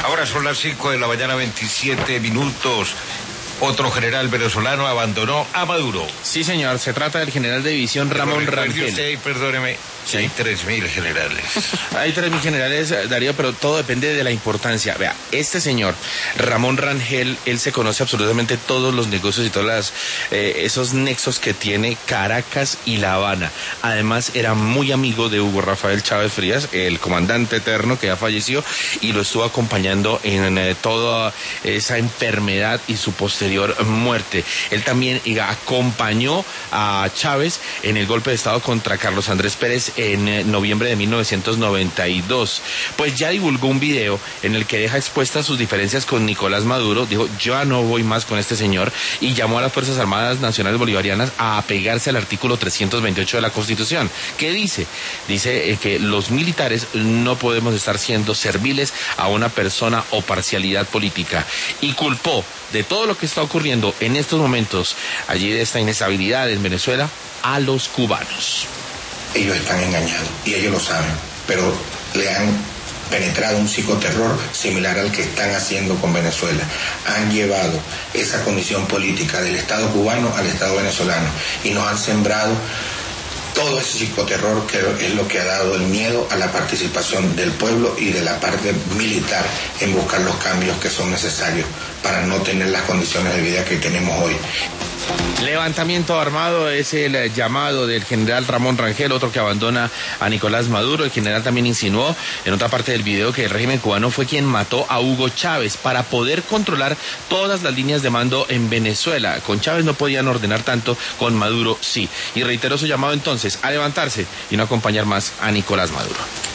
Ahora son las 5 de la mañana, 27 minutos. Otro general venezolano abandonó a Maduro. Sí, señor, se trata del general de división Ramón Rangel. Usted, perdóneme, sí. Hay 3.000 generales. Hay 3.000 generales, Darío, pero todo depende de la importancia. Vea, este señor, Ramón Rangel, él se conoce absolutamente todos los negocios y todos esos nexos que tiene Caracas y La Habana. Además, era muy amigo de Hugo Rafael Chávez Frías, el comandante eterno que ya falleció, y lo estuvo acompañando en toda esa enfermedad y su posterior muerte. Él también acompañó a Chávez en el golpe de Estado contra Carlos Andrés Pérez en noviembre de 1992. Pues ya divulgó un video en el que deja expuestas sus diferencias con Nicolás Maduro. Dijo, yo ya no voy más con este señor, y llamó a las Fuerzas Armadas Nacionales Bolivarianas a apegarse al artículo 328 de la Constitución. ¿Qué dice? Dice que los militares no podemos estar siendo serviles a una persona o parcialidad política, y culpó de todo lo que está ocurriendo en estos momentos, allí de esta inestabilidad en Venezuela, a los cubanos. Ellos están engañados y ellos lo saben, pero le han penetrado un psicoterror similar al que están haciendo con Venezuela. Han llevado esa condición política del Estado cubano al Estado venezolano y nos han sembrado todo ese psicoterror, que es lo que ha dado el miedo a la participación del pueblo y de la parte militar en buscar los cambios que son necesarios para no tener las condiciones de vida que tenemos hoy. Levantamiento armado es el llamado del general Ramón Rangel, otro que abandona a Nicolás Maduro. El general también insinuó en otra parte del video que el régimen cubano fue quien mató a Hugo Chávez para poder controlar todas las líneas de mando en Venezuela. Con Chávez no podían ordenar tanto, con Maduro sí. Y reiteró su llamado entonces a levantarse y no acompañar más a Nicolás Maduro.